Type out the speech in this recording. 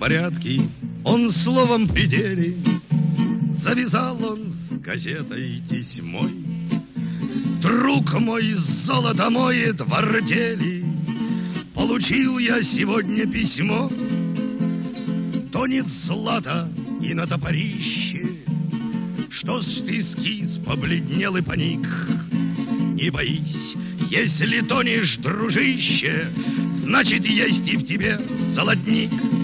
порядке, он словом пределе. Завязал он с газетой тесьмой. Друг мой, золото моет в артели. Получил я сегодня письмо. Тонет злато и на топорище. Что ж ты, скис, побледнел и паник? Не боись, если тонешь, дружище, значит, есть и в тебе золотник.